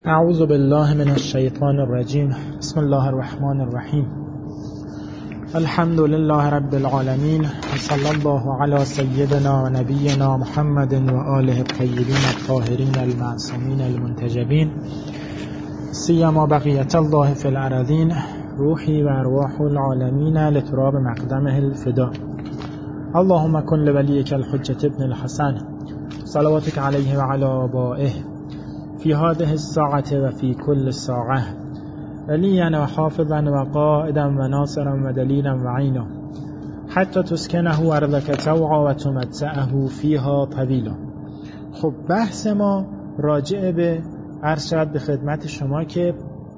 اعوذ بالله من الشیطان الرجیم. بسم الله الرحمن الرحیم. الحمد لله رب العالمین و صلی الله علی سیدنا و نبینا محمد و آله الطیبین الطاهرین المعصومین المنتجبین سیما بقیت الله فی الارضین روحی و ارواح العالمین لتراب مقدمه الفدا. اللهم کن لولیک الحجة ابن الحسن صلواتک علیه و علی آبائه فی هذه الساعة و فی کل ساعة ولیا و حافظا و قائدا و ناصرا و دلیلا و عینا حتی تسکنه ارضک طوعا و تمتعه فیها طویلا. خب بحث ما راجع به عرض شد به خدمت شما که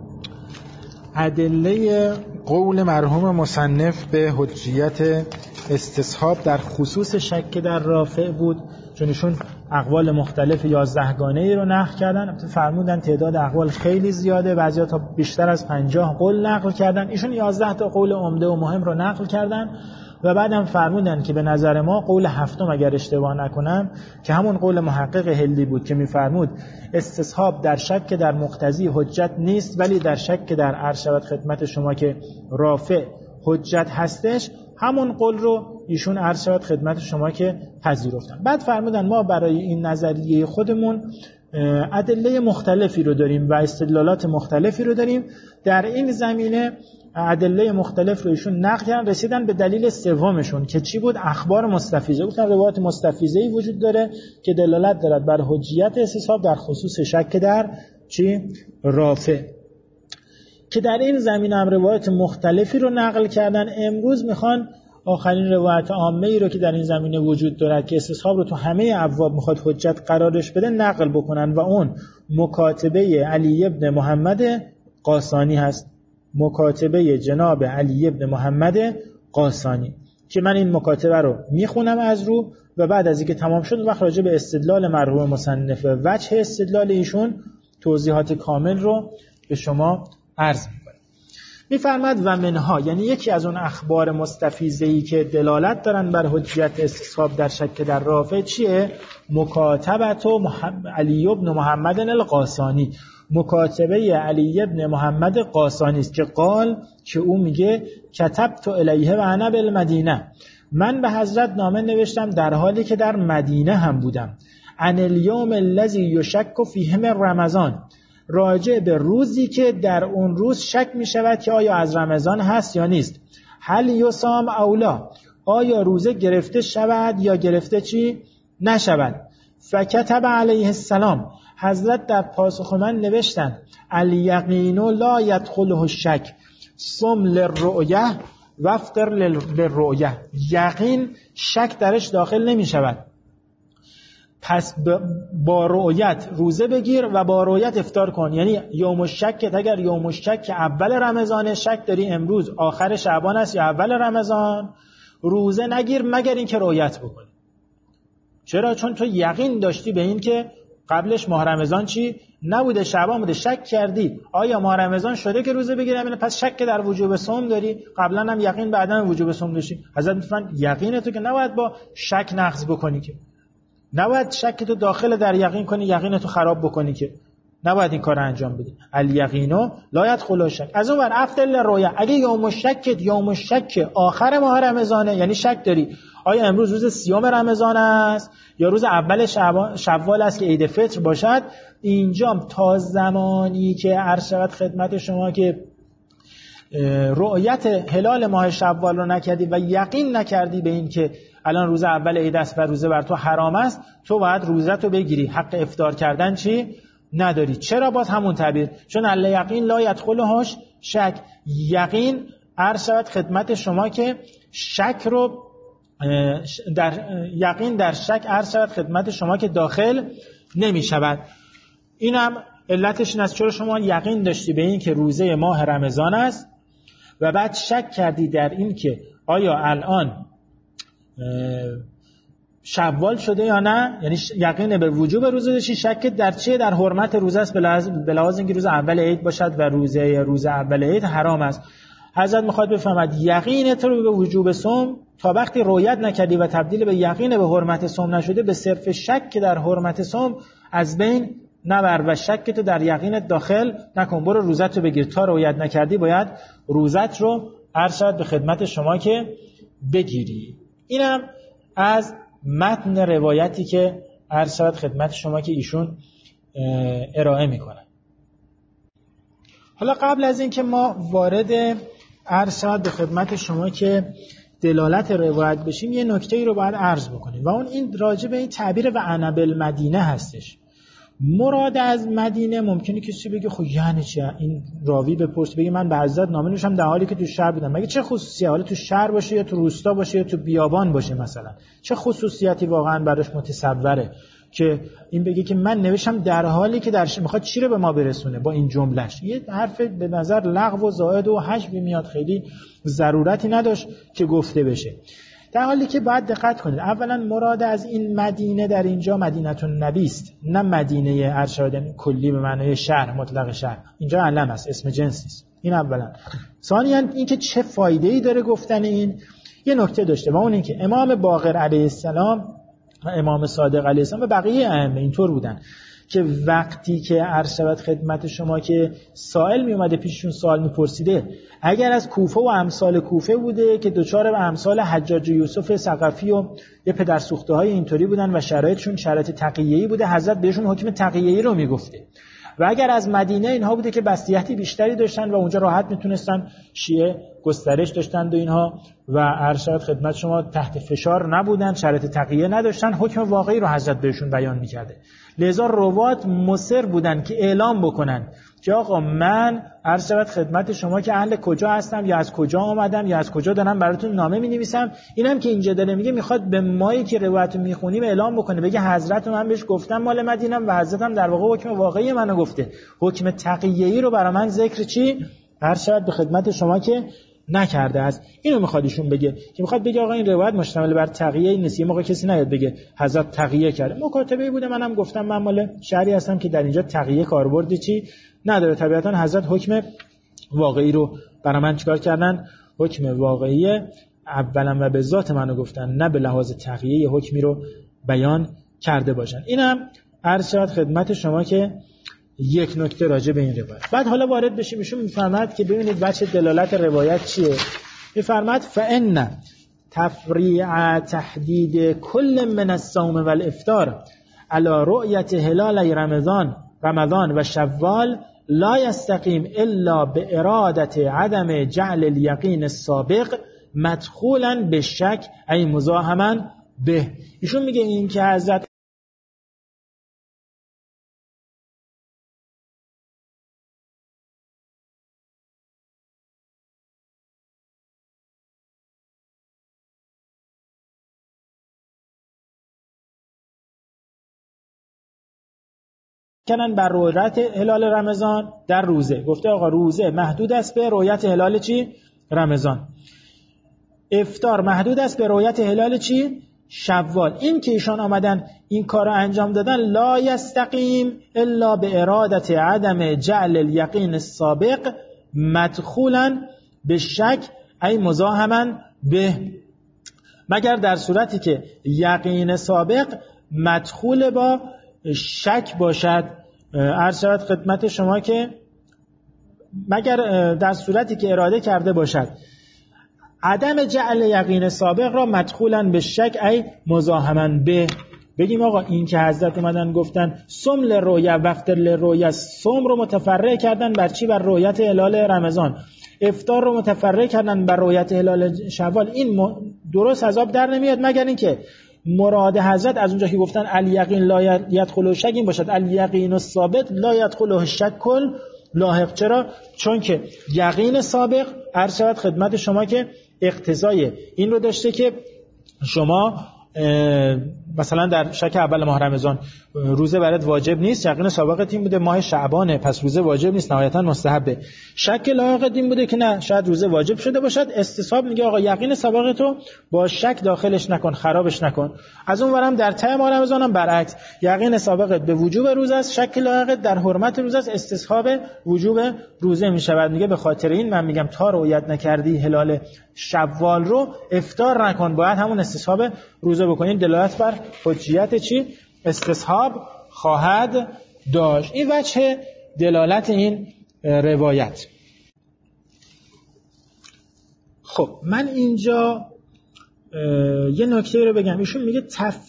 ادله قول مرحوم مصنف به حجیت استصحاب در خصوص شک در رافع بود، چون ایشون اقوال مختلف 11 گانه‌ای رو نقل کردن. فرمودن تعداد اقوال خیلی زیاده، بعضیا تا بیشتر از 50 قول نقل کردن. ایشون 11 تا قول عمده و مهم رو نقل کردن و بعدم فرمودن که به نظر ما قول هفتم اگر اشتباه نکنم که همون قول محقق هلی بود که میفرمود استصحاب در شک در مقتضی حجت نیست، ولی در شک در عرض شود خدمت شما که رافع حجت هستش، همون قول رو ایشون عرض شود خدمت شما که پذیرفتن. بعد فرمودن ما برای این نظریه خودمون ادله مختلفی رو داریم و استدلالات مختلفی رو داریم. در این زمینه ادله مختلف رو ایشون نقل کردن، رسیدن به دلیل سومشون که چی بود؟ اخبار مستفیضه. گفتن روایات مستفیضه‌ای وجود داره که دلالت دارد بر حجیت استصحاب در خصوص شک در چی؟ رافع، که در این زمینه هم روایات مختلفی رو نقل کردن. امروز میخوان آخرین روایت عامه‌ای رو که در این زمینه وجود دارد که استصحاب رو تو همه ابواب میخواد حجت قرارش بده نقل بکنن و اون مکاتبه علی ابن محمد قاسانی هست. مکاتبه جناب علی ابن محمد قاسانی که من این مکاتبه رو میخونم از رو و بعد از اینکه تمام شد وقت راجع به استدلال مرحوم مصنف و وجه استدلال ایشون توضیحات کامل رو به شما عرض می‌کنم. می‌فرماد و منها، یعنی یکی از اون اخبار مستفیضه‌ای که دلالت دارن بر حجیت استصحاب در شک در رافع چیه؟ مکاتبه علی ابن محمد القاسانی. مکاتبه علی ابن محمد قاسانی است که قال که او میگه کتبت الیه و انا بالمدینه، من به حضرت نامه نوشتم در حالی که در مدینه هم بودم. عن الیوم الذی یشک فیه من رمضان، راجع به روزی که در اون روز شک می شود که آیا از رمضان هست یا نیست. هل یصام اولا، آیا روزه گرفته شود یا گرفته چی نشود. فکتب علیه السلام، حضرت در پاسخ من نوشتن الیقین لا یدخله الشک صم للرؤیه وافطر للرؤیه، یقین شک درش داخل نمی شود، پس با رؤیت روزه بگیر و با رؤیت افطار کن. یعنی یوم الشک، اگر یوم الشک اول رمضان شک داری امروز آخر شعبان است یا اول رمضان، روزه نگیر مگر اینکه رؤیت بکنی. چرا؟ چون تو یقین داشتی به این که قبلش ماه رمضان چی نبوده، شعبان بوده، شک کردی آیا ماه رمضان شده که روزه بگیرم، پس شک در وجوب صوم داری، قبلا هم یقین بعداً وجوب صوم داشتی. حضرت میفرمایند یقین تو که نباید با شک نقض بکنی، که نباید شک تو داخل در یقین کنی، یقین تو خراب بکنی، که نباید این کار انجام بدی. الیقینو لا یدخل الشک. از اون ور افضل رؤیا، اگه یوم الشک آخر ماه رمضانه، یعنی شک داری آیا امروز روز سیام رمضان است یا روز اول شوال است که عید فطر باشد، اینجا تا زمانی که عرض شود خدمت شما که رؤیت هلال ماه شوال رو نکردی و یقین نکردی به این که الان روز اول عید است و روزه بر تو حرام است، تو باید روزه رو بگیری، حق افطار کردن چی نداری. چرا؟ باز همون تعبیر، چون الیقین لا یدخله شک، یقین عرض شود خدمت شما که شک رو در یقین در شک عرض شود خدمت شما که داخل نمی شود. این هم علتش این است چرا شما یقین داشتی به این که روزه ماه رمضان است و بعد شک کردی در این که آیا الان شوال شده یا نه، یعنی یقین به وجوب روزه داشتی، شک در چیه؟ در حرمت روزه است، به لحاظ اینکه روز اول عید باشد و روز اول عید حرام است. حضرت میخواد بفهمد یقینت رو به وجوب صوم تا وقتی رؤیت نکردی و تبدیل به یقین به حرمت صوم نشده، به صرف شک که در حرمت صوم از بین نبر و شک تو در یقینت داخل نکن، برو روزت رو بگیر، تا رویت نکردی باید روزت رو عرض شد به خدمت شما که بگیری. اینم از متن روایتی که عرض شد خدمت شما که ایشون ارائه میکنن. حالا قبل از این که ما وارد عرض شد به خدمت شما که دلالت روایت بشیم، یه نکته‌ای رو باید عرض بکنیم و اون این راجع به این تعبیر و انا بالمدینه هستش. مراد از مدینه ممکنه کسی بگه خب یعنی چی؟ این راوی بپرسه بگه من به حضرت نامه نوشتم در حالی که تو شهر بودم، مگه چه خصوصیه؟ حالا تو شهر باشه یا تو روستا باشه یا تو بیابان باشه مثلا، چه خصوصیاتی واقعا براش متصوره که این بگه که من نوشتم در حالی که میخواد چی رو به ما برسونه با این جملهش؟ یه حرف به نظر لغو و زائد و حشوی میاد، خیلی ضرورتی نداشت که گفته بشه. در حالی که باید دقت کنید، اولا مراد از این مدینه در اینجا مدینه النبی است، نه مدینه ارشاد کلی به معنای شهر، مطلق شهر. اینجا علم است، اسم جنس است. این اولا. ثانیاً اینکه چه فایده‌ای داره گفتن این، یه نکته داشته و اون اینکه امام باقر علیه السلام و امام صادق علیه السلام و بقیه ائمه اینطور بودن که وقتی که عرض شود خدمت شما که سائل می اومده پیششون سوال میپرسیده، اگر از کوفه و امثال کوفه بوده که دوچار به امثال حجاج و یوسف ثقفی و یه پدر سوخته های اینطوری بودن و شرایطشون شرایط تقیه‌ای بوده، حضرت بهشون حکم تقیه‌ای رو میگفته. و اگر از مدینه اینها بوده که بسطیتی بیشتری داشتن و اونجا راحت میتونستن شیعه گسترش داشتن و اینها و ارشاد خدمت شما تحت فشار نبودن، شرایط تقیه نداشتن، حکم واقعی رو حضرت بهشون بیان میکرده. لذا روات مصر بودن که اعلام بکنن که آقا من ارشاد خدمت شما که اهل کجا هستم یا از کجا آمدم یا از کجا دارم براتون نامه مینویسم. اینم که اینجا داره میگه میخواد به مایی که روایت میخونیم اعلام بکنه، بگه حضرت من بهش گفتم مال مدینم و حضرتم در واقع حکم واقعی منو گفته، حکم تقیه‌ای رو برای من ذکر چی ارشاد به خدمت شما که نکرده است. اینو میخواد ایشون بگه که میخواد بگه آقا این روایت مشتمل بر تقیه نیست. یه موقع کسی نیاد بگه حضرت تقیه کرده، مکاتبه بوده منم گفتم من مال شهری هستم که در اینجا تقیه کاربردی چی نداره. طبیعتا حضرت حکم واقعی رو برای من چیکار کردن؟ حکم واقعی اولا و به ذات منو گفتن، نه به لحاظ تقیه حکمی رو بیان کرده باشن. اینم عرض شد خدمت شما که یک نکته راجع به این روایت. بعد حالا وارد بشیم، ایشون میفرماد که ببینید بچه دلالت روایت چیه. میفرماد فإن تفریع تحدید کل من الصوم والافطار على رؤیت هلال رمضان و شوال لا یستقیم الا به ارادت عدم جعل الیقین السابق مدخولا به شک ای مزاحما به. ایشون میگه این که حضرت کنن بر رؤیت هلال رمضان در روزه. گفته آقا روزه محدود است به رؤیت هلال چی؟ رمضان. افطار محدود است به رؤیت هلال چی؟ شوال. این که ایشان آمدن این کار رو انجام دادن، لا یستقیم الا به ارادت عدم جعل الیقین السابق مدخولا به شک ای مزاحما به، مگر در صورتی که یقین سابق مدخول با شک باشد. عرض شود خدمت شما که مگر در صورتی که اراده کرده باشد عدم جعل یقین سابق را مدخولا به شک ای مزاحما به. بگیم آقا این که حضرت اومدن گفتن صم لرؤیا وافطر لرؤیا، صم رو متفرع کردن بر چی؟ بر رؤیت هلال رمضان. افطار رو متفرع کردن بر رؤیت هلال شوال. این درست حساب در نمیاد مگر اینکه مراد حضرت از اونجا که گفتن الیقین لا یدخل شک این باشد الیقین الثابت لا یدخل شک کل لاحق. چرا؟ چون که یقین سابق عرض شود خدمت شما که اقتضای این رو داشته که شما مثلا در شک اول ماه رمضان روزه برات واجب نیست، یقین سابقت این بوده ماه شعبانه پس روزه واجب نیست، نهایتا مستحبه. شک لاحقت این بوده که نه شاید روزه واجب شده باشد، استصحاب میگه آقا یقین سابقت رو با شک داخلش نکن، خرابش نکن. از اون ورم در ته ماه رمضان هم برعکس، یقین سابقت به وجوب روزه است، شک لاحقت در حرمت روزه است، استصحاب وجوب روزه میشود. میگه به خاطر این من میگم تا رؤیت نکردی هلال شوال رو افطار نکن، باید همون استصحاب روزه بکنین. دلالت بر حجیت چی؟ استصحاب خواهد داشت. این وجه دلالت این روایت. خب من اینجا یه نکته رو بگم. ایشون میگه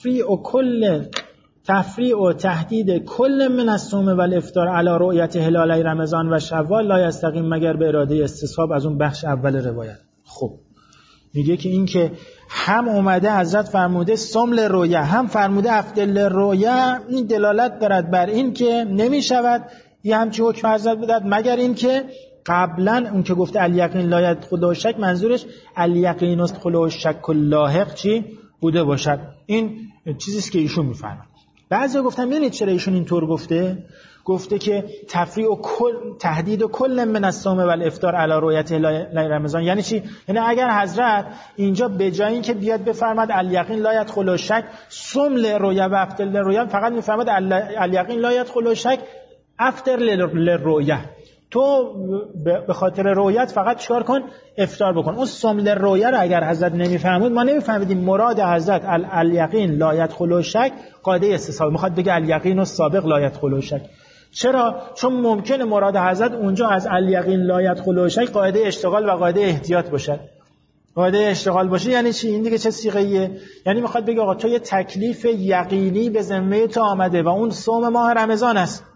تفریع و تهدید کل من الصوم و الافطار علی رؤیت هلال رمضان و شوال لا یستقیم مگر به اراده استصحاب از اون بخش اول روایت. خب میگه که این که هم اومده حضرت فرموده صوم لرؤیه، هم فرموده افطر لرؤیه، این دلالت دارد بر این که نمیشود یه همچی حکم حضرت بدهد مگر این که قبلا اون که گفته الیقین لا یدخل شک منظورش الیقین یدخل شک لاحق چی بوده باشد. این چیزیست که ایشون میفهمه. بعضی گفتن ببینید چرا ایشون اینطور گفته که تفریع و تهدید و کل من الصوم و الافطار علی رؤیت هلال رمضان. یعنی چی؟ یعنی اگر حضرت اینجا به جای این که بیاد بفرماد الیقین لا یدخل شک صوم لرؤیه و افطر لرؤیه، فقط میفرماد الیقین لا یدخل شک افطر لرؤیه، تو به خاطر رؤیت فقط چیکار کن؟ افطار بکن. اون صوم لرؤیه رو اگر حضرت نمیفهمید ما نمیفهمیدیم مراد حضرت الیقین لا یدخل شک قاعده استصحاب، میخواد بگه الیقین السابق لا یدخل شک. چرا؟ چون ممکنه مراد حضرت اونجا از الیقین لا یدخل شک قاعده اشتغال و قاعده احتیاط باشه. قاعده اشتغال باشه یعنی چی؟ این دیگه چه صیغه‌ایه؟ یعنی میخواد بگه آقا تو یه تکلیف یقینی به ذمه تو آمده و اون صوم ماه رمضان است.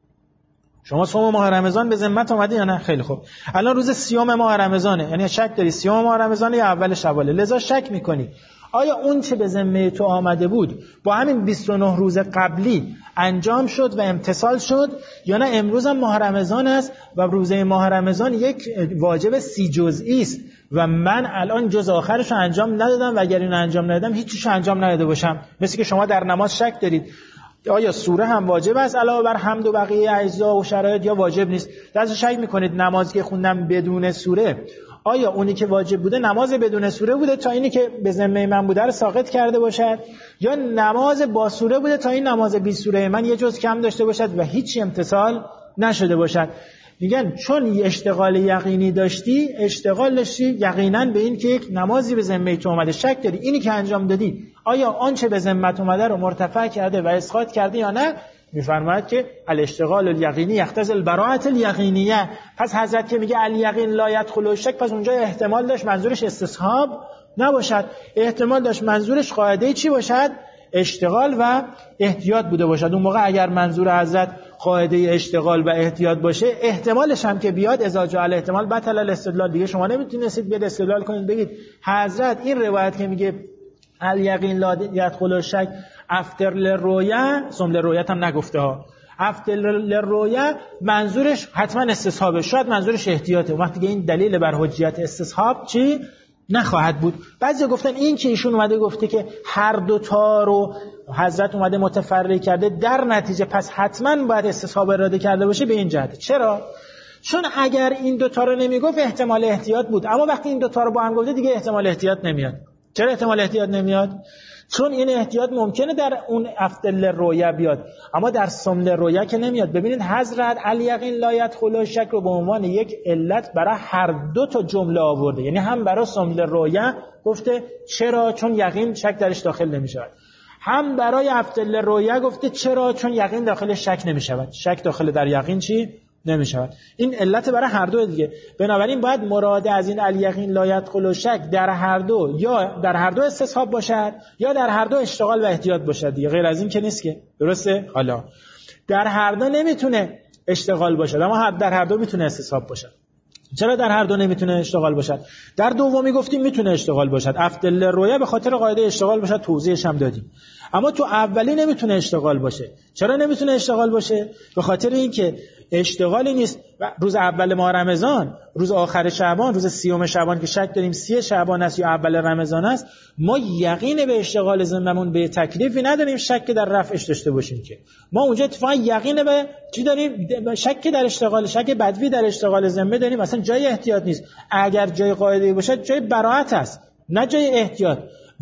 شما صوم ماه رمضان به ذمت اومده یا نه؟ خیلی خوب. الان روز 30 ماه رمضانه، یعنی شک داری 30 ماه رمضانه یا اول شواله، لذا شک میکنی آیا اون چه به ذمه تو آمده بود با همین 29 روز قبلی انجام شد و امتثال شد یا نه امروز هم ماه رمضان است و روزه ماه رمضان یک واجب 30 جزئی است و من الان جز آخرش رو انجام ندادم و اگر اینو انجام ندادم هیچیش انجام نداده باشم. مثل که شما در نماز شک دارید آیا سوره هم واجب است علاوه بر حمد و بقیه اجزا و شرایط یا واجب نیست. درست شک میکنید نمازی که خوندم بدون سوره آیا اونی که واجب بوده نماز بدون سوره بوده تا اینی که به ذمه من بوده رو ساقط کرده باشد یا نماز با سوره بوده تا این نماز بی سوره من یه جز کم داشته باشد و هیچی امتثال نشده باشد. میگن چون اشتغال یقینی داشتی، اشتغال داشتی یقینا به این که یک نمازی به ذمه تو اومده، شک داری اینی که انجام دادی آیا آنچه به ذمت اومده رو مرتفع کرده و اسقاط کرده یا نه. میفرماید که الاشتغال الیقینی یقتضی البراءة الیقینیه. پس حضرت که میگه الیقین لا یدخل شک، پس اونجا احتمال داشت منظورش استصحاب نباشد، احتمال داشت منظورش قاعده چی باشد؟ اشتغال و احتیاط بوده باشد. اون موقع اگر منظور حضرت قاعده اشتغال و احتیاط باشه احتمالش هم که بیاد اذا جاء الاحتمال بطل الاستدلال. دیگه شما نمیتونید بیاد استدلال کنید بگید حضرت این روایت که میگه الیقین لا یدخل شک افطر للرؤیه، صوم للرؤیه هم نگفته ها، افطر للرؤیه منظورش حتما استصحابه، شاید منظورش احتیاطه. وقتی که این دلیل بر حجیت استصحاب چی نخواهد بود. بعضی گفتن این که ایشون اومده گفته که هر دو تا رو حضرت اومده متفرق کرده در نتیجه پس حتما باید استصحاب اراده کرده باشه به این جهت. چرا؟ چون اگر این دو تا رو نمیگفت احتمال احتیاط بود، اما وقتی این دو تا رو با هم گفته دیگه احتمال احتیاط نمیاد. چرا احتمال احتیاط نمیاد؟ چون این احتیاط ممکنه در اون افطر للرؤیه بیاد اما در صوم للرؤیه که نمیاد. ببینید حضرت الیقین لا یدخل شک رو به عنوان یک علت برای هر دو تا جمله آورده، یعنی هم برای صوم للرؤیه گفته چرا؟ چون یقین شک درش داخل نمیشود، هم برای افطر للرؤیه گفته چرا؟ چون یقین داخل شک نمیشود، شک داخل در یقین چی نمیشود. این علت برای هر دو دیگه. بنابراین باید مراد از این الیقین لا یدخل شک در هر دو یا در هر دو استصحاب باشد یا در هر دو اشتغال و احتیاط باشد دیگه، غیر از این که نیست که. درسته؟ حالا در هر دو نمیتونه اشتغال باشد اما در هر دو میتونه استصحاب باشد. چرا در هر دو نمیتونه اشتغال باشد؟ در دومی گفتیم میتونه اشتغال باشد، افطر للرؤیه به خاطر قاعده اشتغال باشد، توضیحش هم دادیم. اما تو اولی نمیتونه اشتغال باشه. چرا نمیتونه اشتغال باشه؟ به خاطر اینکه اشتغالی نیست. روز اول ماه رمضان، روز آخر شعبان، روز 30 شعبان که شک داریم 30 شعبان است یا اول رمضان است، ما یقین به اشتغال ذممون به تکلیفی نداریم شک در رفعش داشته باشیم که ما اونجا اتفاقا یقین به چی داریم؟ شک در اشتغال، شک بدوی در اشتغال ذمه داریم. اصلا جای احتیاط نیست. اگر جای قاعده باشه جای براءت است نه جای احتیاط.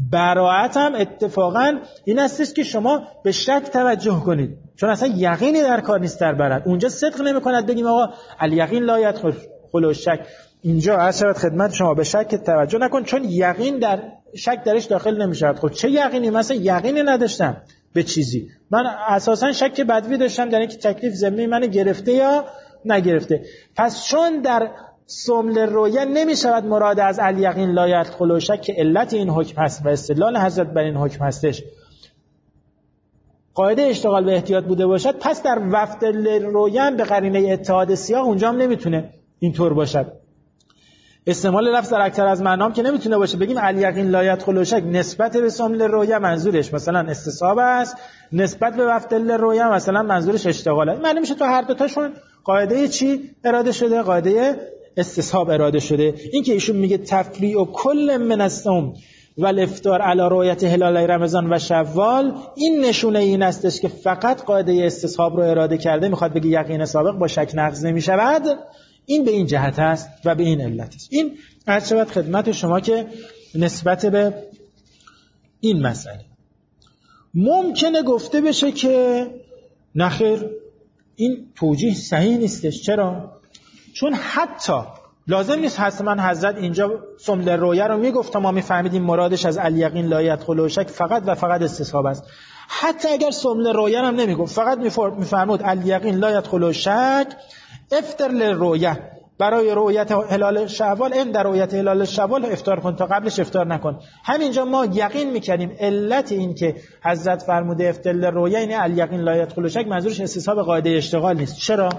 براءت هم اتفاقا این است که شما به شک توجه کنید، چون اصلا یقینی در کار نیست در برات. اونجا صدق نمی‌کند بگیم آقا الیقین لا یدخل شک. اینجا عرض خدمت شما به شک توجه نکن چون یقین در شک درش داخل نمی‌شود. خب چه یقینی؟ مثلا یقینی نداشتم به چیزی. من اساسا شک بدوی داشتم در اینکه تکلیف ذمه من گرفته یا نگرفته. پس چون در سمل رویه نمی شود مراد از الیقین لا یدخل شک که علت این حکم هست و استدلال حضرت بر این حکم هستش قاعده اشتغال به احتیاط بوده باشد، پس در وفد رویه به قرینه اتحاد سیاق اونجا هم نمیتونه اینطور باشد. استعمال لفظ در اکثر از معنام که نمیتونه باشه. بگیم الیقین لا یدخل شک نسبت به سمل رویه منظورش مثلا استصحاب است، نسبت به وفد رویه مثلا منظورش اشتغال است. معنی میشه تو هر دو تاشون قاعده چی اراده شده؟ قاعده استصحاب اراده شده. این که ایشون میگه تفریع و کل من الصوم و الافطار علی رؤیت هلال رمضان و شوال، این نشونه این استش که فقط قاعده استصحاب رو اراده کرده، میخواد بگه یقین سابق با شک نقض نمیشود. این به این جهت است و به این علت است. این عرض شود خدمت شما که نسبت به این مسئله ممکنه گفته بشه که نخیر این توجیه صحیح نیستش. چرا؟ چون حتی لازم نیست حتما حضرت اینجا سمل رویه رو میگفت ما میفهمیدیم مرادش از الیقین لا یدخل شک فقط و فقط استصحاب است. حتی اگر سمل رویه هم نمیگفت، فقط میفرمود الیقین لا یدخل شک افطر للرؤیه، برای رؤیت هلال شوال این در رؤیت هلال شوال افطار کن، تا قبلش افطار نکن. همینجا ما یقین میکنیم علت این که حضرت فرموده افطر للرؤیه این الیقین لا یدخل شک منظورش استصحاب قاعده اشتغال نیست. چرا؟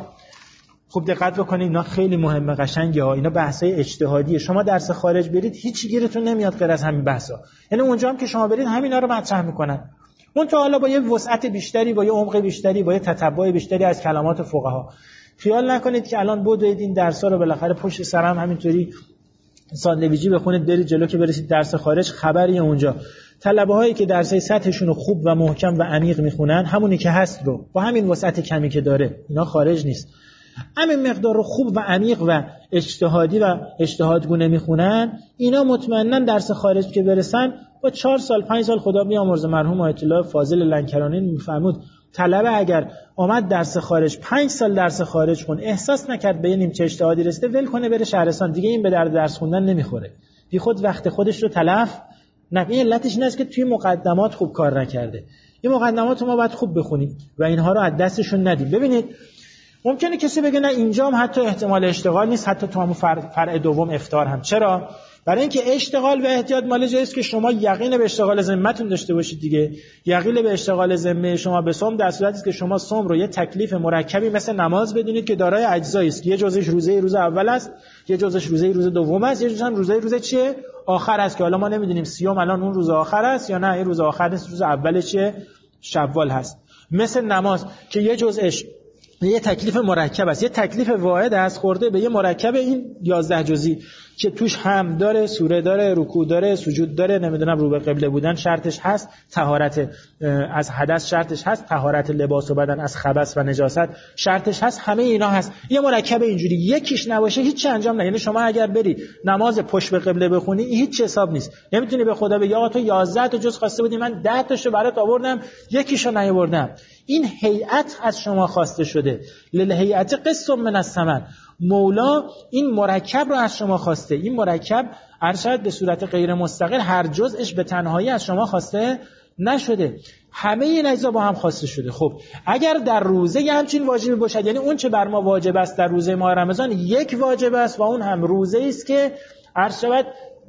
خوب دقت بکنید، اینا خیلی مهمه، قشنگه ها. اینا بحثای اجتهادیه. شما درس خارج برید هیچی گیرتون نمیاد غیر از همین بحثا. یعنی اونجا هم که شما برید همینا رو مطرح میکنن. اون تا حالا با یه وسعت بیشتری، با یه عمق بیشتری، با یه تتبع بیشتری از کلمات فقها. خیال نکنید که الان بدوید این درس‌ها رو بالاخره پشت سرم همینطوری ساندویچی بخونید برید جلو که برسید درس خارج خبری اونجا. طلبه‌هایی که درسای سطحشون رو خوب و محکم و عمیق میخونن همونی که هست رو با همین وسعت کمی که داره، اینا خارج نیست، همین مقدار رو خوب و عمیق و اجتهادی و اجتهادگونه میخونن، اینا مطمئناً درس خارج که برسن با 4 سال 5 سال خدا بیامرزه مرحوم آیت الله فاضل لنکرانی میفرمود طلبه اگر آمد درس خارج 5 سال درس خارج خون احساس نکرد به نیمچه اجتهادی رسیده، ول کنه بره شهرستان، دیگه این به درد درس خوندن نمیخوره، بی خود وقت خودش رو تلف نکنه. این علتش این است که توی مقدمات خوب کار نکرده. این مقدمات رو ما باید خوب بخونیم و اینها رو از دستشون ندیم. ببینید ممکنه کسی بگه نه اینجا هم حتی احتمال اشتغال نیست، حتی تو همون فرع دوم افطار هم. چرا؟ برای اینکه اشتغال و احتیاط مال جایی است که شما یقین به اشتغال ذمتون داشته باشید دیگه. یقین به اشتغال ذمه شما به صوم در صورتی است که شما صوم رو یه تکلیف مرکبی مثل نماز بدونید که دارای اجزایی است. یه جزش روزه اول است، یه جزش روزه دوم است، یه جزش هم روزه چیه؟ آخر است که حالا ما نمیدونیم سیوم الان اون روز آخر است یا نه این روز آخر است، روز اول چیه؟ شوال هست. مثل نماز که یه جزش یه تکلیف مرکب است، یه تکلیف واحد است خورده به یه مرکب این 11 جزئی که توش هم داره، سوره داره، رکوع داره، سجود داره، نمیدونم رو به قبله بودن شرطش هست، طهارت از حدث شرطش هست، طهارت لباس و بدن از خبث و نجاست شرطش هست، همه اینا هست. یه مرکب اینجوری یکیش نباشه هیچ انجام نه. یعنی شما اگر بری نماز پشت به قبله بخونی هیچ حساب نیست. نمیتونی به خدا بگی آقا تو 11 تا جز خواسته بودی من 10 تاشو برات آوردم یکیشو نیاوردم. این هیئت از شما خواسته شده. للهیئت قسم من الثمن. مولا این مرکب رو از شما خواسته. این مرکب ارشد به صورت غیر مستقل هر جزءش به تنهایی از شما خواسته نشده، همه این اجزا با هم خواسته شده. خب اگر در روزه همچین واجبی باشد، یعنی اون چه بر ما واجب است در روزه ماه رمضان یک واجب است و اون هم روزه است که ارشد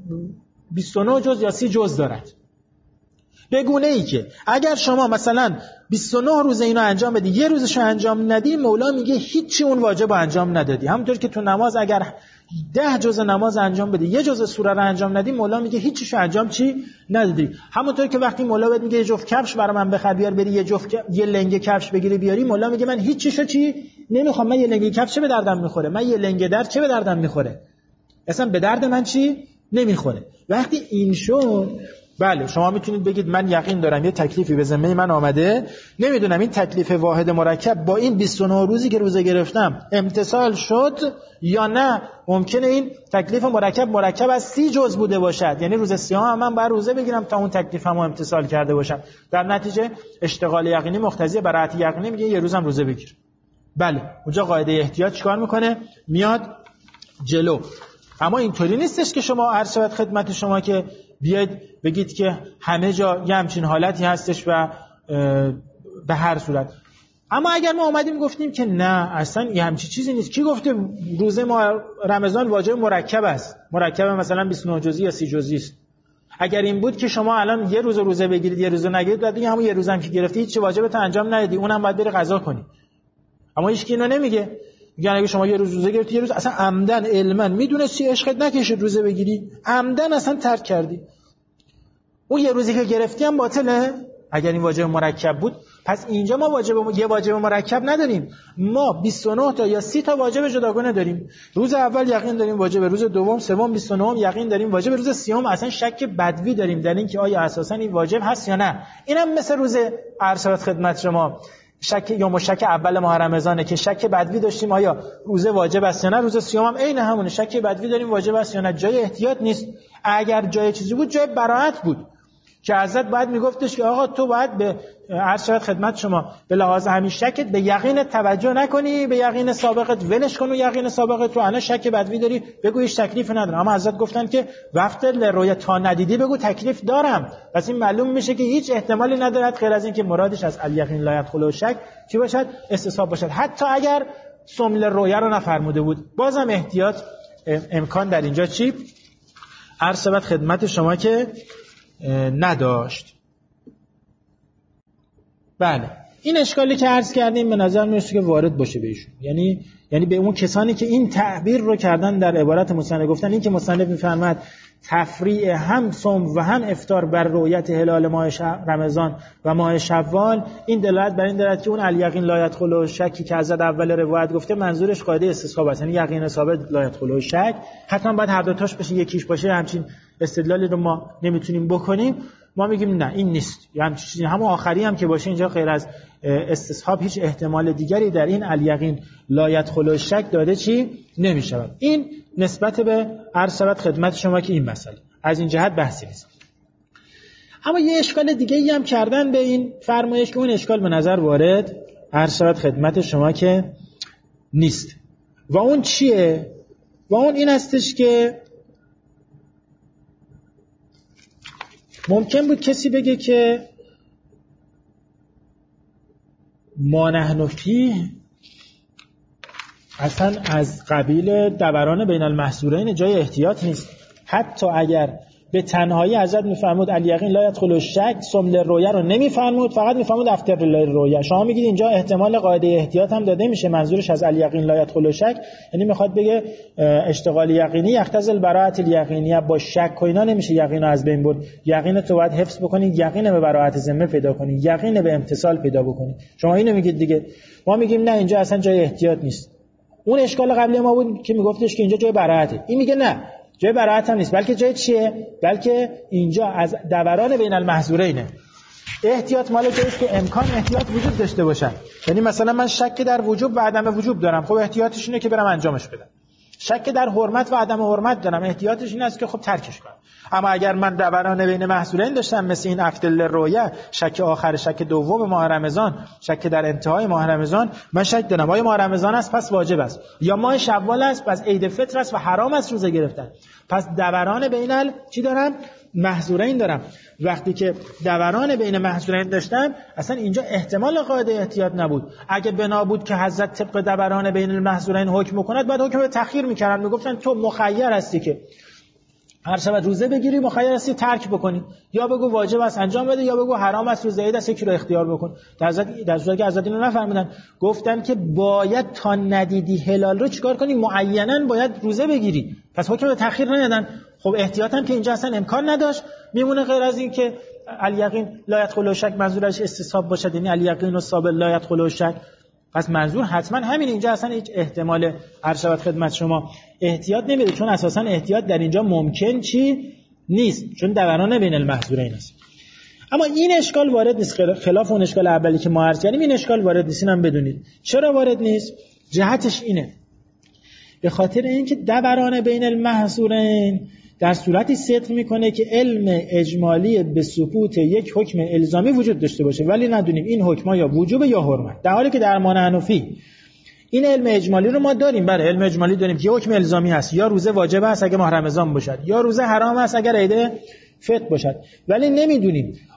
29 جز یا 30 جز دارد، به گونه ای که اگر شما مثلا 29 روز اینو انجام بدی یه روزشو انجام ندی، مولا میگه هیچی اون واجب انجام ندادی. همونطور که تو نماز اگر 10 جز نماز انجام بدی یه جز سوره رو انجام ندی، مولا میگه هیچیشو انجام ندادی. همونطور که وقتی مولا بهت میگه یه جفت کفش برام من بخر بیار بری یه لنگه کفش بگیری بیاری، مولا میگه من هیچیشو نمیخوام، من یه لنگه کفش چه به دردم میخوره، من یه لنگه در چه به دردم میخوره، اصلا به درد من نمیخوره. وقتی این شد بله شما میتونید بگید من یقین دارم یه تکلیفی به ذمه من آمده، نمیدونم این تکلیف واحد مرکب با این 29 روزی که روزه گرفتم امتصال شد یا نه. ممکنه این تکلیف مرکب از 30 جز بوده باشد، یعنی روز سیام هم من باید روزه بگیرم تا اون تکلیفمو امتصال کرده باشم. در نتیجه اشتغال یقینی مقتضی براحت یقینی میگه یه روزم روزه بگیر. بله اونجا قاعده احتیاط چیکار میکنه؟ میاد جلو. اما اینطوری نیستش که شما عرض شود خدمت شما که بیاید بگید که همه جا یه همچین حالتی هستش و به هر صورت. اما اگر ما اومدیم گفتیم که نه اصلا یه همچین چیزی نیست، کی گفته روزه رمضان واجب مرکب است؟ مرکب مثلا 29 جزئی یا 30 جزئی است. اگر این بود که شما الان یه روز روزه بگیرید یه روز نگیرید، بعد همون یه روزم که گرفتی هیچ واجبت انجام ندادی، اونم باید بری قضا کنی. اما هیچ کی اینو نمیگه. میگن اگه شما یه روز روزه گرفتی یه روز اصلا عمدن علما میدونستی عشقت نکشید روزه بگیری، عمدن اصلا ترک کردی، اون یه روزی که گرفتی هم باطله اگر این واجب مرکب بود. پس اینجا ما یه واجب مرکب نداریم، ما 29 تا یا 30 تا واجب جداگانه داریم. روز اول یقین داریم واجب، روز دوم سوم 29 یقین داریم واجب، روز سیوم اصلا شک بدوی داریم در این که آیا اساسا این واجب هست یا نه. اینم مثل روز عرض خدمت شما شک یا مشک اول ماه رمضانه که شک بدوی داشتیم آیا روزه واجب است یا نه، روز سیوم هم عین همونه، شک بدوی داریم واجب است یا نه. جای احتیاط نیست. اگر جای چیزی بود جای براءت بود که حضرت باید میگفتش که آقا تو باید به عرض خدمت شما به لحاظ همین شکت به یقین توجه نکنی، به یقین سابقت ولش کن و یقین سابقت رو الان شک بدوی داری بگو هیچ تکلیف نداره. اما حضرت گفتن که وقت لرؤیه تا ندیدی بگو تکلیف دارم. پس این معلوم میشه که هیچ احتمالی ندارد غیر از این که مرادش از الیقین لا یدخل شک چی باشد؟ استصحاب باشد. حتی اگر صم لرؤیه رو نفرموده بود بازم احتیاط امکان در اینجا چی عرض خدمت شما که نداشت. بله این اشکالی که عرض کردیم به نظر میاد که وارد باشه بهشون، یعنی به اون کسانی که این تعبیر رو کردن در عبارت مصنف، گفتن این که مصنف میفرماد تفریع هم صوم و هم افطار بر رؤیت هلال ماه رمضان و ماه شوال، این دلالت بر این دارد که اون الیقین لا یدخل شکی که از اول روایت گفته منظورش قاعده استصحاب است، یعنی یقین ثابت لا یدخل شک. حتما باید هر دو تاش بشه یکیش باشه. همچین استدلالی رو ما نمیتونیم بکنیم. ما میگیم نه این نیست، همین چیزی همون آخری هم که باشه اینجا غیر از استصحاب هیچ احتمال دیگری در این الیقین لا یدخل شک داده چی نمیشود. این نسبت به عرض خدمت شما که این مسئله از این جهت بحثی نیست. اما یه اشکال دیگه ای هم کردن به این فرمایش که اون اشکال به نظر وارد عرض خدمت شما که نیست. و اون چیه؟ و اون این هستش که ممکن بود کسی بگه که ما نحن فیه اصلا از قبیل دوران بین المحظورین جای احتیاط نیست. حتی اگر به تنهایی حضرت میفرمود الیقین لا یدخل شک صم للرؤیه رو نمیفرمود، فقط میفرمود افطر للرؤیه. شما میگید اینجا احتمال قاعده احتیاط هم داده میشه. منظورش از الیقین لا یدخل شک یعنی میخواد بگه اشتغال یقینی یختزل براءت الیقینیه، با شک و اینا نمیشه یقین رو از بین برد. یقین تو باید حفظ بکنی، یقین به براءت ذمه پیدا کنی، یقین به امتثال پیدا بکنی. شما اینو میگید دیگه. ما میگیم نه اینجا اصلا جای احتیاط نیست. اون اشکال قبلی ما بود که میگفتش که اینجا جای براءته. این میگه نه جای براءت هم نیست، بلکه جای چیه؟ بلکه اینجا از دوران بین المحظورینه. احتیاط مال جاییست که امکان احتیاط وجود داشته باشه. یعنی مثلا من شک در وجوب و عدم وجوب دارم، خب احتیاطش اینه که برم انجامش بدم. شک در حرمت و عدم حرمت دارم، احتیاطش این است که خب ترکش کنم. اما اگر من دوران بین محظورین داشتم مثل این افطر للرؤیه، شک آخر شک دوم ماه رمضان، شک در انتهای ماه رمضان، من شک دارم آیا ماه رمضان است پس واجب است یا ماه شوال است پس عید فطر است و حرام است روزه گرفتن. پس دوران بین چی دارم؟ محظورین دارم. وقتی که دوران بین محظورین داشتم اصلا اینجا احتمال قاعده احتیاط نبود. اگه بنا بود که حضرت طبق دوران بین المحظورین حکم کند بعد حکم به تأخیر میکردن، میگفتن تو مخیر هستی که هر شب روزه بگیری، مخیر هستی ترک بکنی، یا بگو واجب است انجام بده یا بگو حرام است روزه عید است یکی رو اختیار بکن. در صورتی که حضرت اینو نفرمودن، گفتن که باید تا ندیدی هلال رو چیکار کنی؟ معیناً باید روزه بگیری. پس حکم به تأخیر ندادن. خب احتیاطاً که اینجا اصلا امکان نداشت، میمونه غیر از این که الیقین لا یدخل شک منظورش استصحاب باشد، یعنی الیقین الثابت لا یدخل شک. پس منظور حتما همین. اینجا اصلا هیچ احتمال ارشاد خدمت شما احتیاط نمیده، چون اساسا احتیاط در اینجا ممکن چی نیست، چون دوران بین المحظورین است. اما این اشکال وارد نیست، خلاف اون اشکال اولی که ما عرض کردیم این اشکال وارد نیست. اینم بدونید چرا وارد نیست. جهتش اینه، به خاطر اینکه دوران بین المحظورین در صورتی صدق میکنه که علم اجمالی به سقوط یک حکم الزامی وجود داشته باشه ولی ندونیم این حکم یا وجوب یا حرمت، در حالی که در ما حنفی این علم اجمالی رو ما داریم. برای علم اجمالی داریم که حکم الزامی هست، یا روزه واجب است اگه ماه رمضان باشد، یا روزه حرام است اگر عید فطر باشد، ولی نمیدونیم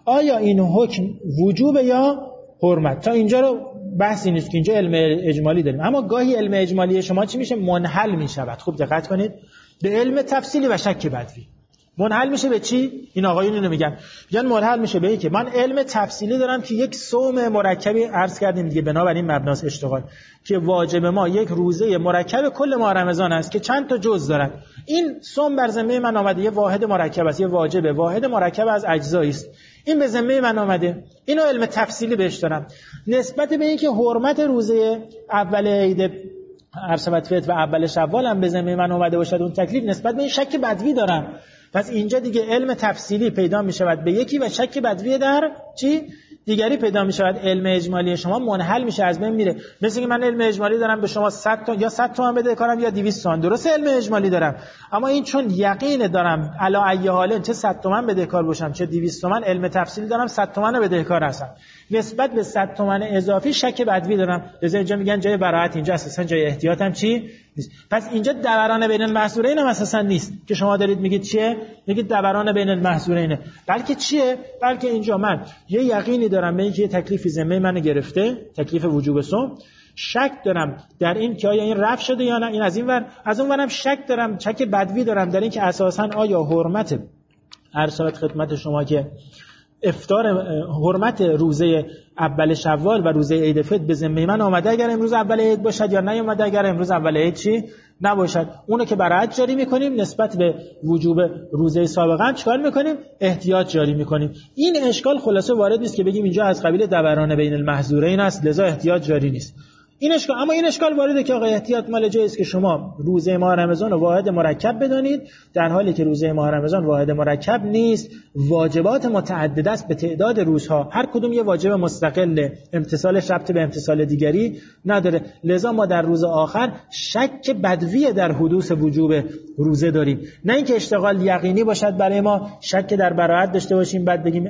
آیا این حکم وجوب یا حرمت؟ تا اینجا رو بحثی نیست که اینجا علم اجمالی داریم، اما گاهی علم اجمالی شما چی میشه؟ منحل میشود. خوب دقت کنید، به علم تفصیلی و شک بدوی. منحل میشه به چی؟ این آقایون اینو میگن منحل میشه به این که من علم تفصیلی دارم که یک صوم مرکبی عرض کردیم دیگه، بنابراین مبناست اشتغال، که واجب ما یک روزه مرکب کل ماه رمضان است که چند تا جزء دارن. این صوم بر ذمه من آمده، یه واحد مرکب است، یه واجبه، واحد مرکب از اجزایی است، این به ذمه من آمده، اینو علم تفصیلی بهش دارم. نسبت به اینکه حرمت روزه اول عید عرصبت فطر و اول شوال هم به ذمه من اومده باشد اون تکلیف، نسبت به این شک بدوی دارم. پس اینجا دیگه علم تفصیلی پیدا می شود به یکی و شک بدوی در چی؟ دیگری پیدا می شود. علم اجمالی شما منحل میشه، از بین میره. مثل که من علم اجمالی دارم به شما 100 تا یا 100 تومن بده کارم یا 200 تومن، درسته علم اجمالی دارم، اما این چون یقین دارم علی ای حال چه 100 تومن بده کار باشم چه 200 تومن، علم تفصیلی دارم 100 تومن بده کار هستم، نسبت به 100 تومن اضافی شک بدوی دارم. لذا اینجا میگن جای براحت، اینجا اساسا جای احتیاط هم چی نیست. پس اینجا دوران بین المحظورین هم اساسا نیست که شما دارید میگید چیه، میگید دوران بین المحظورینه، بلکه چیه، بلکه اینجا من یه یقینی دارم به اینکه تکلیف ذمه منو گرفته، تکلیف وجوب صوم، شک دارم در این که آیا این رفع شده یا نه، این از این ور، از اون ورم شک دارم، شک بدوی دارم در این که اساسا آیا حرمت ارسالت خدمت شما که افطار حرمت روزه اول شوال و روزه عید فطر به ذمه من آمده اگر امروز اول عید باشد یا نیامده اگر امروز اول عید چی نباشد. اونو که برعت جاری میکنیم نسبت به وجوب روزه سابقا چیکار میکنیم؟ احتیاط جاری میکنیم. این اشکال خلاصه وارد نیست که بگیم اینجا از قبیل دوران بین المحظورین است لذا احتیاط جاری نیست. این اشکال، اما این اشکال وارده که آقا احتیاط مال جایی است که شما روزه ماه رمضان رو واحد مرکب بدانید، در حالی که روزه ماه رمضان واحد مرکب نیست، واجبات متعدد است به تعداد روزها، هر کدوم یه واجب مستقل، امتثالش ربط به امتثال دیگری نداره. لذا ما در روز آخر شک بدوی در حدوث وجوب روزه داریم، نه اینکه اشتغال یقینی باشد برای ما، شک در براءت داشته باشیم بعد بگیم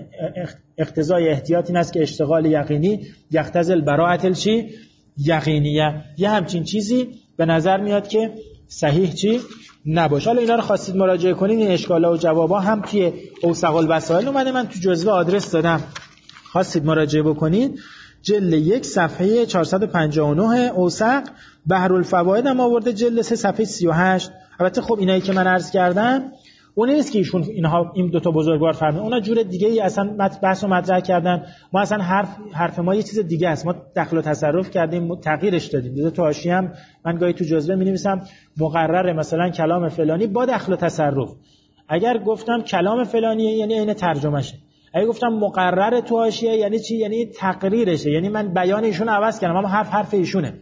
اقتضای احتیاط این است که اشتغال یقینی یقتضی البراءة چی یقینیه. یه همچین چیزی به نظر میاد که صحیح چی نباشه. حالا اینا رو خواستید مراجعه کنید، این اشکال‌ها و جواب‌ها هم توی اوسق الوسائل اومده، من تو جزوه آدرس دادم، خواستید مراجعه بکنید. جلد 1 صفحه 459 اوسق، بحرالفواید هم آورده جلد 3 صفحه 38. البته خب اینایی که من عرض کردم اون نیست که ایشون اینها این دو تا بزرگوار فرمودن، اونا جور دیگه ای اصلا بحث و مطرح کردن، ما اصلا حرف ما یه چیز دیگه است، ما دخل و تصرف کردیم تغییرش دادیم. تو حاشیه هم من گاهی تو جزوه می‌نویسم مقرر مثلا کلام فلانی با دخل و تصرف، اگر گفتم کلام فلانیه یعنی عین ترجمهشه، اگه گفتم مقرر تو حاشیه یعنی چی، یعنی تقریرشه، یعنی من بیان ایشون عوض کردم اما حرف ایشونه،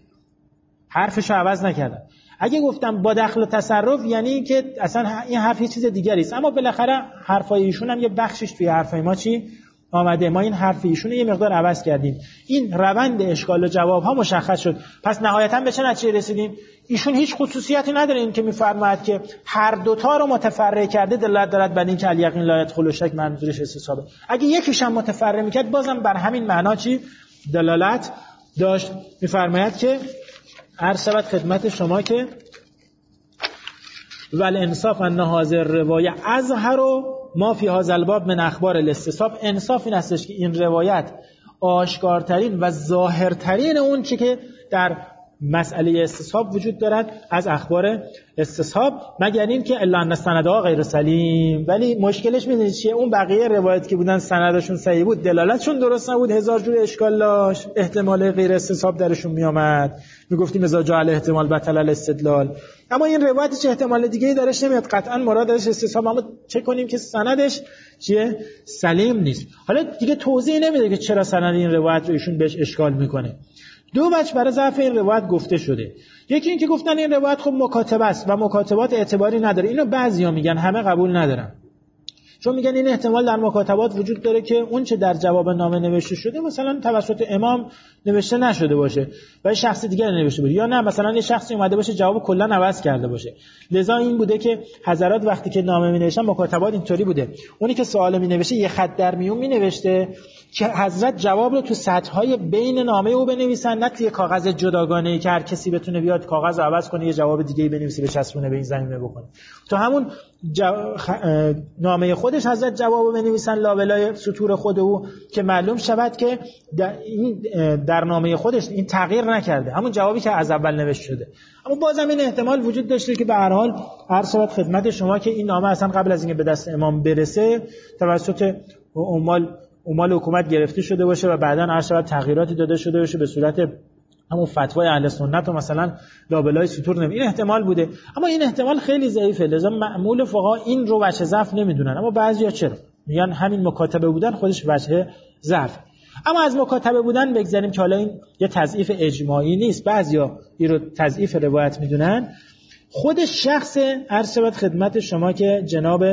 حرفشو عوض نکردم. اگه گفتم با دخل و تصرف یعنی که اصلا این حرف یه چیز دیگری است، اما بالاخره حرفای ایشون هم یه بخشش توی حرفای ما چی آمده، ما این حرف ایشون یه مقدار عوض کردیم. این روند اشکال و جواب ها مشخص شد. پس نهایتا به چه نتیجه رسیدیم؟ ایشون هیچ خصوصیتی نداره این که میفرماید که هر دوتا رو متفرع کرده دلالت دارد بر این که الیقین لا یدخل الشک منظورش استصحابه. اگه یکیش هم متفرع میکرد بازم بر همین معنا چی دلالت داشت. میفرماید که عرض شود خدمت شما که ول انصاف ان هذا الروایه اظهر ما فی هذا الباب من اخبار الاستصحاب، انصاف این استش که این روایت آشکارترین و ظاهرترین اون چی که در مسئله استصحاب وجود دارد از اخبار استصحاب، مگر این که الا ان سندها غیر سلیم. ولی مشکلش میدونید چیه؟ اون بقیه روایت که بودن سندشون صحیح بود، دلالتشون درست نبود، هزار جور اشکال داشت، احتمال غیر استصحاب درشون میآمد، میگفتیم اذا جاء الاحتمال بطل الاستدلال. اما این روایت چه احتمال دیگه‌ای درش نمیاد، قطعا مرادش استصحاب، اما چه کنیم که سندش چیه؟ سلیم نیست. حالا دیگه توضیح نمیده که چرا سند این روایت رو ایشون بهش اشکال میکنه. دو وجه برای ضعف این روایت گفته شده. یکی این که گفتن این روایت خب مکاتبه است و مکاتبات اعتباری نداره. اینو بعضیا میگن، همه قبول ندارن، چون میگن این احتمال در مکاتبات وجود داره که اون چه در جواب نامه نوشته شده مثلا توسط امام نوشته نشده باشه و شخص دیگر نوشته باشه، یا نه مثلا یه شخصی اومده باشه جواب کلا عوض کرده باشه. لذا این بوده که حضرات وقتی که نامه مینوشتن مکاتبات اینطوری بوده، اونی که سوال مینوشه یه خط در میون مینوشته، که حضرت جواب رو تو سطرهای بین نامه او بنویسن، نه توی کاغذ جداگانه‌ای که هر کسی بتونه بیاد کاغذ رو عوض کنه یه جواب دیگه‌ای بنویسه بچسبونه به این زمینه بکنه. تو همون نامه خودش حضرت جواب رو بنویسن لابلای سطور خود او که معلوم شود که در نامه خودش این تغییر نکرده، همون جوابی که از اول نوشته شده. اما بازم این احتمال وجود داشته که به هر حال عرض شود خدمت شما که این نامه اصلا قبل از اینکه به دست امام برسه توسط عمال حکومت گرفته شده باشه و بعداً عرض شود تغییراتی داده شده باشه به صورت همون فتوای اهل سنت و مثلا لابلای سطور این احتمال بوده. اما این احتمال خیلی ضعیفه، لذا معمول فقها این رو وجه ضعف نمیدونن. اما بعضیا چرا میگن همین مکاتبه بودن خودش وجه ضعف. اما از مکاتبه بودن بگذاریم که حالا این یه تضعیف اجماعی نیست، بعضیا این رو تضعیف روایت میدونن. خود شخص عرض شود خدمت شما که جناب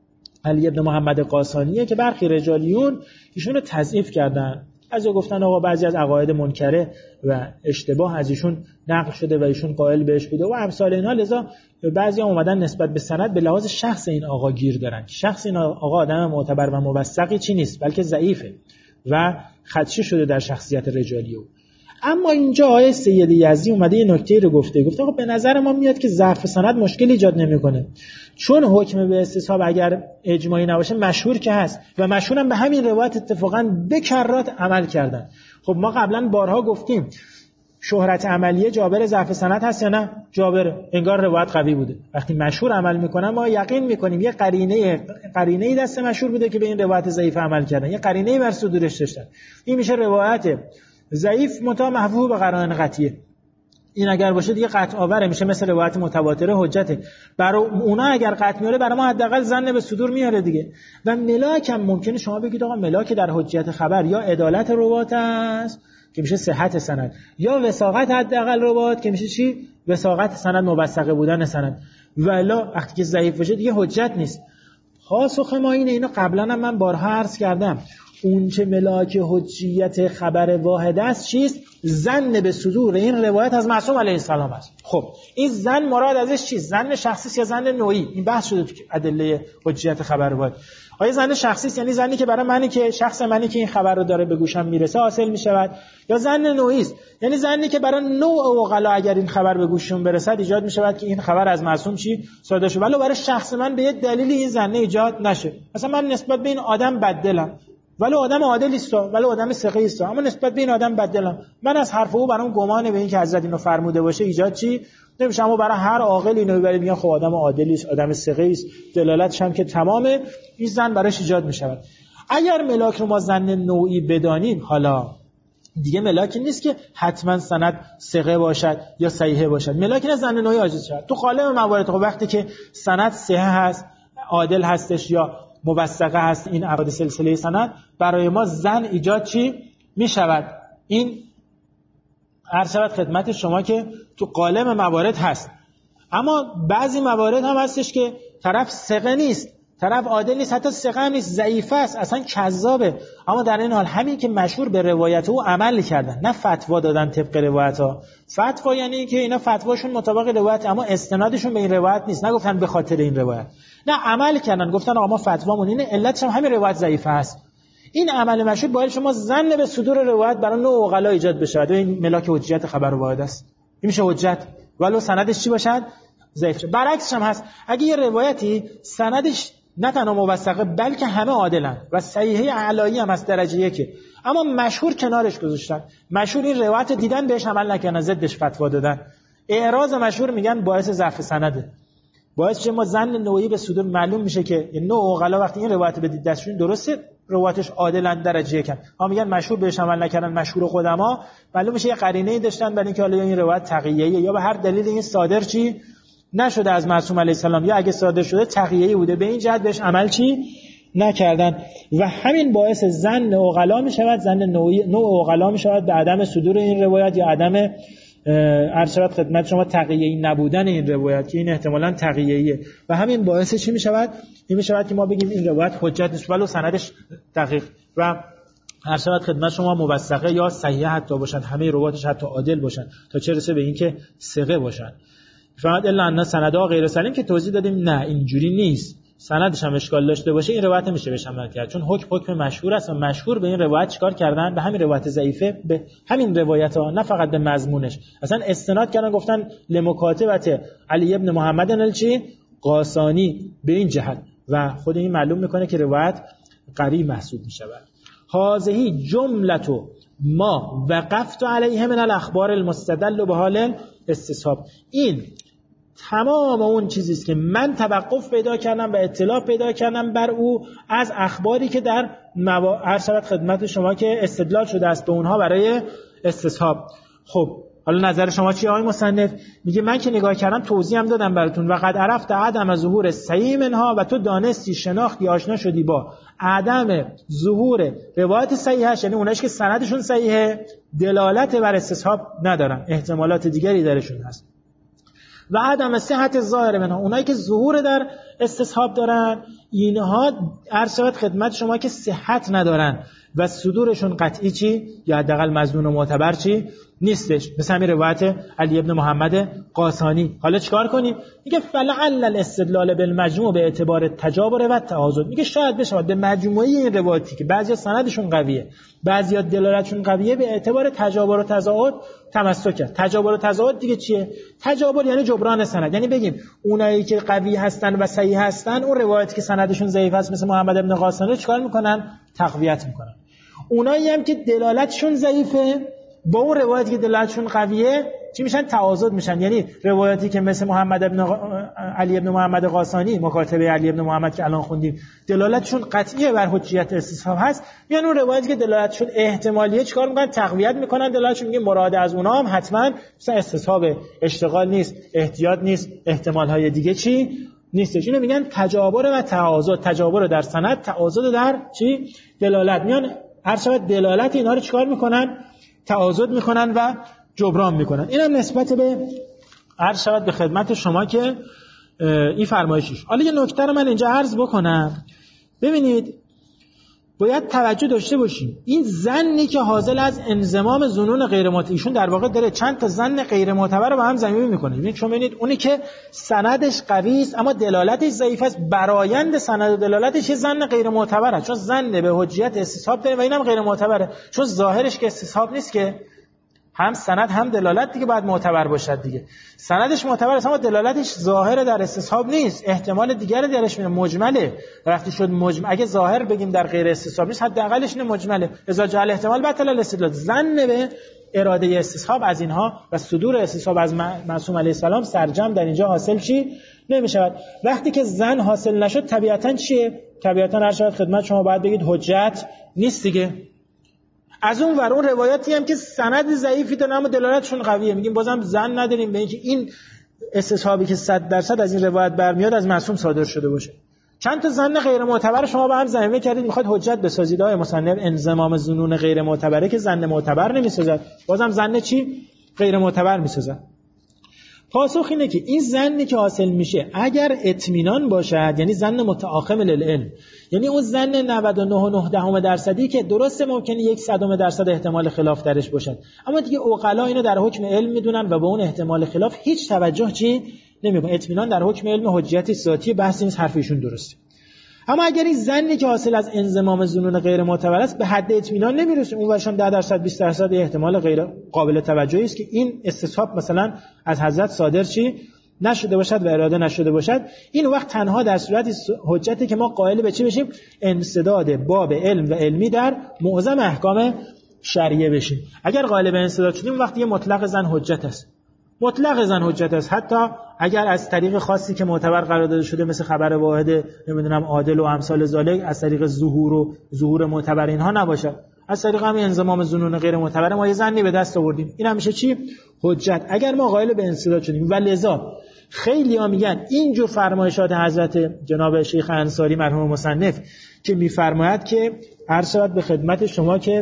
علی بن محمد قاسانیه که برخی رجالیون ایشون رو تضعیف کردن، از گفتن آقا بعضی از عقاید منکره و اشتباه از ایشون نقل شده و ایشون قائل بهش بوده و امثال اینا. لذا بعضی اومدن نسبت به سند به لحاظ شخص این آقا گیر دارن. شخص این آقا آدم معتبر و موثقی چی نیست، بلکه ضعیفه و خدشه شده در شخصیت رجالی او. اما اینجا آقای سید یزدی اومده یه نکته رو گفته آقا به نظر ما میاد که ضعف سند مشکل ایجاد نمیکنه، چون حکم به استصحاب اگر اجماعی نباشه مشهور که هست و مشهورم به همین روایت اتفاقا به کرات عمل کردن. خب ما قبلا بارها گفتیم شهرت عملیه جابر ضعف سند هست یا نه؟ جابر، انگار روایت قوی بوده. وقتی مشهور عمل میکنن ما یقین میکنیم یه قرینه‌ای دست مشهور بوده که به این روایت ضعیف عمل کردن، یه قرینه‌ای بر صدورش داشتن. این میشه روایت ضعیف متا محفوظ به قرائن قطعیه. این اگر باشه دیگه قطع آوره، میشه مثل روایت متواتره حجته. برای اونا اگر قطع میاره برای ما حداقل ظن به صدور میاره دیگه. و ملاک هم ممکنه شما بگید آقا ملاک در حجیت خبر یا عدالت روات است که میشه صحت سند، یا وثاقت حداقل روات که میشه چی؟ وثاقت سند، موثقه بودن سند. والا وقتی که ضعیف باشه دیگه حجت نیست. پاسخ ما اینو قبلا هم من بارها عرض کردم، اون چه ملاک حجیت خبر واحد است چیست؟ ظن به صدور این روایت از معصوم علیه السلام است. خب این ظن مراد ازش چیست؟ ظن شخصی یا ظن نوعی؟ این بحث شده تو ادله حجیت خبر واحد. آیا ظن شخصی یعنی ظنی که برای منی که شخص منی که این خبر رو داره به گوشم میرسه حاصل میشود، یا ظن نوعی است یعنی ظنی که برای نوع عقلا اگر این خبر به گوششون برسد ایجاد میشود که این خبر از معصوم چی صادر شده، ولی برای شخص من به یه دلیلی این ظن ایجاد نشه. مثلا من نسبت به این آدم بددلم ولی آدم عادلی است، ولی آدم ثقه‌ای است، اما نسبت به این آدم بددلم، من از حرف او برام گمان به این که حضرت اینو فرموده باشه ایجاد چی نمیشه. اما برای هر عاقل اینو ببرید میگن خب آدم عادلی است، آدم ثقه‌ای است، دلالتش هم که تمامه، این ظن براش ایجاد میشود. اگر ملاک رو ما ظن نوعی بدانیم، حالا دیگه ملاکی نیست که حتما سند ثقه باشد یا صحیح باشد، ملاکی نه ظن نوعی عاجز شود. تو قالب موارد خب وقتی که سند صحیح هست، عادل هستش یا موثقه هست، این افراد سلسله سند، برای ما ظن ایجاد چی می شود؟ این عرض شود خدمت شما که تو قالب موارد هست. اما بعضی موارد هم هستش که طرف ثقه نیست، طرف عادل نیست، حتی ثقه هم نیست، ضعیف است، اصلا کذابه، اما در این حال همین که مشهور به روایت او عمل کردن، نه فتوا دادن طبق روایت ها. فتوا یعنی که اینا فتواشون مطابق روایت اما استنادشون به این روایت نیست، نگفتن به خاطر این روایت، نه عمل کردن گفتن آقا ما فتوامون اینه، علتش هم همین روایت ضعیفه است. این عمل مشهور باید شما ظن به صدور روایت برای نوع عقلا ایجاد بشه و این ملاک حجیت خبر واحد است. این میشه حجت ولو سندش چی باشد؟ ضعیف. برعکسش هم هست، اگه یه روایتی سندش نه تنها موثقه بلکه همه عادلن و صحیحه اعلایی هم از درجه یکه، اما مشهور کنارش گذاشتن، مشهور این روایت دیدن بهش عمل نکردن، ضدش فتوا دادن، اعراض مشهور میگن باعث ضعف سنده، باعث چه ما ظن نوعی به صدور معلوم میشه که نوع عقلا وقتی این روایت به دستشون درسته روایتش عادلن درجه یک، ها میگن مشهور بهش عمل نکردن، مشهور قدما معلوم میشه یه قرینه‌ای داشتن برای اینکه حالا این روایت تقیه‌ای یا به هر دلیل این صادر چی نشده از معصوم علیه السلام، یا اگه صادر شده تقیه‌ای بوده، به این جهت بهش عمل چی نکردن و همین باعث ظن عقلا میشود، ظن نوع عقلا میشود به عدم صدور این روایت یا عدم ارشاد خدمت شما تقیه‌ای نبودن این روایت که این احتمالاً تقیه‌ایه و همین باعث چی میشود؟ این میشود که ما بگیم این روایت حجت نیست ولو سندش دقیق و ارشاد خدمت شما موثقه یا صحیح حتی باشن، همه روایتش حتی عادل باشن تا چه رسه به این که ثقه باشن. فقط الا ان سندها غیر سلیم که توضیح دادیم نه اینجوری نیست، سندش هم اشکال داشته باشه این روایت میشه بهش عمل کرد، چون حکم مشهور است و مشهور به این روایت چیکار کردن؟ به همین روایت ضعیفه، به همین روایت ها، نه فقط به مضمونش، اصلا استناد کردن گفتن لمکاتبت علی ابن محمد الچی قاسانی به این جهت و خود این معلوم میکنه که روایت قوی محسوب میشود. هذه جمله ما وقفت علیه من الاخبار المستدل به حال استصحاب. این تمام اون چیزی است که من توقف پیدا کردم و اطلاع پیدا کردم بر او از اخباری که در عرض خدمت شما که استدلال شده است به اونها برای استصحاب. خب حالا نظر شما چیه آقای مصنف؟ میگه من که نگاه کردم توضیح هم دادم براتون و قد عرفت عدم ظهور صحیح منها و تو دانستی شناختی آشنا شدی با عدم ظهور روایت صحیحش، یعنی اونایش که سندشون صحیحه دلالت بر استصحاب ندارن، احتمالات دیگری درشون هست. و عدم صحت ظاهر منها، اونایی که ظهور در استصحاب دارن اینها عرض خدمت شما که صحت ندارن و صدورشون قطعی چی یا حداقل مظنون و معتبر چی نیستش، مثل همین روایت علی ابن محمد قاسانی. حالا چیکار کنیم؟ میگه فلعل الاستدلال بالمجموع به اعتبار تجابر و تعاضد، میگه شاید بشه به مجموعه این روایتی که بعضیا سندشون قویه بعضیا دلالتشون قویه به اعتبار تجابر و تضاد تمسک کرد. تجابر و تضاد دیگه چیه؟ تجابر یعنی جبران سند، یعنی بگیم اونایی که قوی هستن و صحیح هستن اون روایتی که سندشون ضعیف است مثل محمد ابن قاسانی چیکار میکنن؟ تقویت میکنن. اونایی هم که دلالتشون ضعیفه با اون روایتی که دلالتشون قویه چی میشن؟ تعاضد میشن. یعنی روایتی که مثل علی ابن محمد قاسانی مکاتبه علی ابن محمد که الان خوندیم دلالتشون قطعیه بر حجیت استصحاب هست، یعنی اون روایتی که دلالتشون احتمالیه چیکار میکنن؟ تقویت میکنن دلالتشون. میگه مراد از اونها هم حتما مثلا استصحاب اشتغال نیست، احتیاط نیست، احتمال های دیگه چی نیستش. اینو میگن تجابر و تعاضد. تجابر در سند، تعاضد در چی؟ دلالت. میان هر شب دلالت اینا رو چیکار میکنن؟ تعاضد میکنن و جبران میکنن. اینم نسبت به عرض شود به خدمت شما که این فرمایشش. حالا یه نکته رو من اینجا عرض بکنم. ببینید باید توجه داشته باشیم این ظنی که حاصل از انضمام ظنون غیر معتبر، ایشون در واقع داره چند تا ظن غیر معتبر رو با هم ضمیمه میکنه. ببینید شما ببینید اونی که سندش قوی است اما دلالتش ضعیف است، برآیند سند و دلالتش یه ظن غیر معتبره، چون ظن به حجیت استصحاب داره و اینم غیر معتبره، چون ظاهرش که استصحاب نیست که هم سند هم دلالت دیگه باید معتبر باشد دیگه. سندش معتبر است اما دلالتش ظاهر در استصحاب نیست، احتمال دیگری درش میاد، مجمله. وقتی شد مجمل، اگه ظاهر بگیم در غیر استصحاب نیست حداقلش اینه مجمله، اذا جعل الاحتمال بطل الاستدلال. ظن به اراده استصحاب از اینها و صدور استصحاب از معصوم علیه السلام سرجم در اینجا حاصل چی نمیشود. وقتی که ظن حاصل نشد طبیعتاً چیه؟ طبیعتاً هر شب خدمت شما باید بگید حجت نیست دیگه. از اون ور اون روایاتی هم که سند ضعیفی دارن اما دلالتشون قویه، میگیم بازم ظن نداریم به اینکه این استصحابی که 100% از این روایت برمیاد از معصوم صادر شده باشه. چند تا ظن غیر معتبر شما با هم ضمیمه کردید، میخواد حجت بسازید. آقای مصنف انضمام ظنون غیر معتبره که ظن معتبر نمیسازد، بازم ظن چی؟ غیر معتبر میسازد. پاسخ اینه که این ظنی که حاصل میشه اگر اطمینان باشد، یعنی ظن متعاقم للعلم، یعنی اون ظن 99.9% که درسته ممکنه 0.1% احتمال خلاف درش باشد اما دیگه عقلا اینو در حکم علم میدونن و به اون احتمال خلاف هیچ توجه چی نمیکنن. اطمینان در حکم علم حجیت ذاتی بحث نیست، حرفشون درسته. اما اگر این ظنی که حاصل از انضمام ظنون غیر معتبر است به حد اطمینان نمیرسه، اون ورشان 10% 20% احتمال غیر قابل توجهی است که این استصحاب مثلا از حضرت صادر چی نشده باشد و اراده نشده باشد، این وقت تنها در صورت حجتی که ما قائل به چی بشیم؟ انسداد باب علم و علمی در معظم احکام شرعیه بشیم. اگر قائل به انسداد شدیم وقتی مطلق ظن حجت است، مطلق ظن حجت است، حتی اگر از طریق خاصی که معتبر قرار داده شده مثل خبر واحد نمیدونم عادل و امثال ذالک از طریق ظهور معتبر اینها نباشه، از طریق همین انضمام ظنون غیر معتبر ما یه ظنی به دست آوردیم، این هم میشه چی؟ حجت. اگر ما قائل به انسداد شدیم. و لذا خیلی ها میگن اینجور فرمایشات حضرت جناب شیخ انصاری مرحوم مصنف که میفرماید که عرض شود به خدمت شما که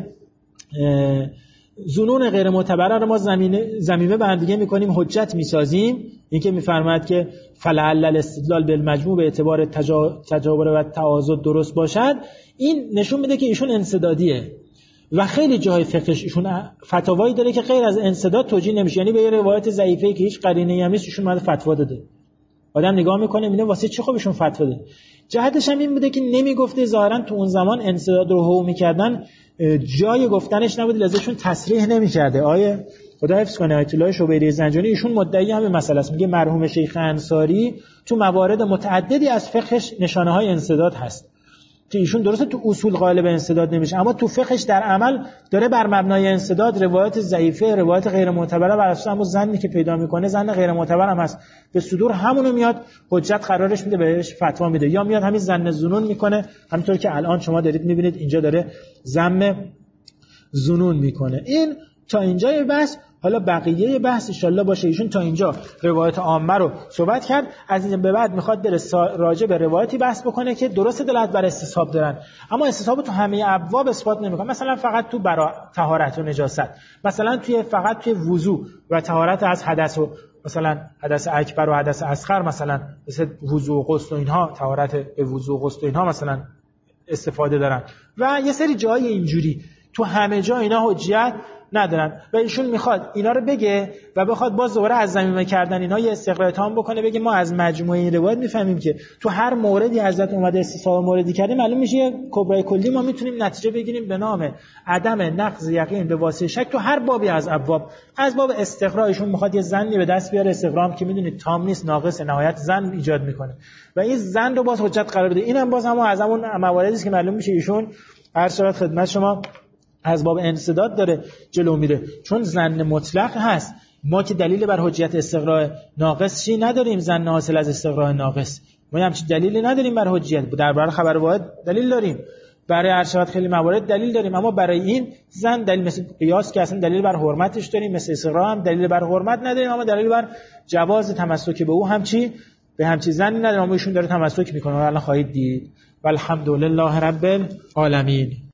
ظنون غیر معتبره رو ما زمینه به هم دیگه میکنیم حجت میسازیم، این که میفرماید که فلعل الاستدلال بالمجموع به اعتبار تجابر و تعاضد درست باشد، این نشون میده که ایشون انسدادیه و خیلی جای فقهش ایشون فتاوایی داره که غیر از انسداد توجیه نمیشه، یعنی به یه روایت ضعیفه که هیچ قرینه‌ای هم نیست ایشون اومده فتوا داده. آدم نگاه میکنه میبینه واسه چی خودشون فتوا ده. جهتش هم این بوده که نمیگفته ظاهرا تو اون زمان انسداد رو هو میکردن جای گفتنش نبود، لذتشون تصریح نمیکرده. آیه خدا حفظ کنه آیت الله شبیری زنجانی ایشون مدعی همین مسئله است. میگه مرحوم شیخ انصاری تو موارد متعددی از فقهش نشانه های انسداد هست که ایشون درسته تو اصول غالب انسداد نمیشه، اما تو فقهش در عمل داره بر مبنای انسداد روایت ضعیفه، روایت غیر معتبره بر اساس همون ظنی که پیدا میکنه، ظن غیر معتبر هم هست، به صدور همونو میاد حجت قرارش میده، بهش فتوا میده، یا میاد همین ظن ظنون میکنه، همونطور که الان شما دارید میبینید اینجا داره ذم ظنون میکنه. این تا اینجای بحث. حالا بقیه بحث ان شاء الله باشه. ایشون تا اینجا روایت عامه رو صحبت کرد، از این به بعد میخواد بره راجع به روایتی بحث بکنه که درست دلالت بر استصحاب دارن، اما استصحاب تو همه ابواب اثبات نمیکنه. مثلا فقط تو برای طهارت و نجاست، مثلا فقط توی وضو و طهارت از حدث و مثلا حدث اکبر و حدث اصغر، مثلا مثل وضو و غسل و اینها، طهارت به وضو و غسل و اینها مثلا استفاده دارن و یه سری جای اینجوری. تو همه جا اینا حجیت ندارن و ایشون میخواد اینا رو بگه و بخواد باز دوباره از زمینه کردن اینا یه استقرار تام بکنه، بگه ما از مجموعه این روایت میفهمیم که تو هر موردی حضرت اومده استصحاب موردی کرده، معلوم میشه کبرای کلی ما میتونیم نتیجه بگیریم به نام عدم نقض یقین به واسطه شک تو هر بابی از ابواب. از باب استقرار ایشون میخواد یه ظنی به دست بیاره، استقرام که میدونید تام نیست، ناقص، نهایت ظن ایجاد میکنه و این ظن رو باز حجت قرار بده. اینم باز هم از همون مواردی است که معلوم میشه ایشون هر صورت خدمت شما از باب انسداد داره جلو میره، چون ظن مطلق هست. ما که دلیل بر حجیت استقراء ناقص چی نداریم، ظن حاصل از استقراء ناقص، ما همچین دلیلی نداریم بر حجیت. درباره خبر واحد دلیل داریم، برای ارشاد خیلی موارد دلیل داریم، اما برای این ظن دلیل، مثل قیاس که اصلا دلیل بر حرمتش داریم، مثل استقراء هم دلیل بر حرمت نداریم، اما دلیل بر جواز تمسک به او همچی به همچی ظنی نداریم. اما ایشون داره تمسک میکنه، الان خواهید دید. والحمدلله رب العالمین.